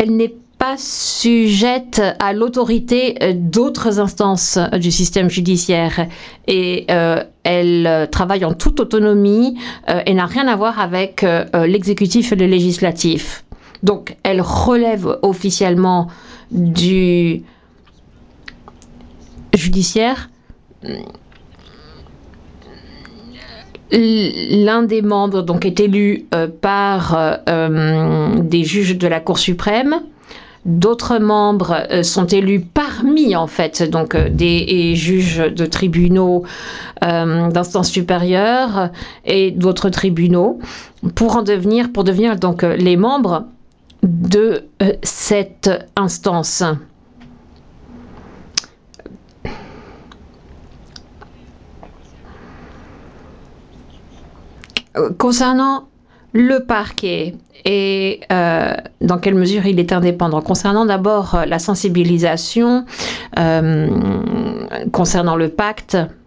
elle n'est pas sujette à l'autorité d'autres instances du système judiciaire et elle travaille en toute autonomie et n'a rien à voir avec l'exécutif et le législatif. Donc, elle relève officiellement du judiciaire. L'un des membres donc, est élu par des juges de la Cour suprême. D'autres membres sont élus parmi, en fait, donc, des juges de tribunaux d'instance supérieure et d'autres tribunaux pour devenir donc, les membres de cette instance. Concernant le parquet et dans quelle mesure il est indépendant. Concernant d'abord la sensibilisation, concernant le pacte,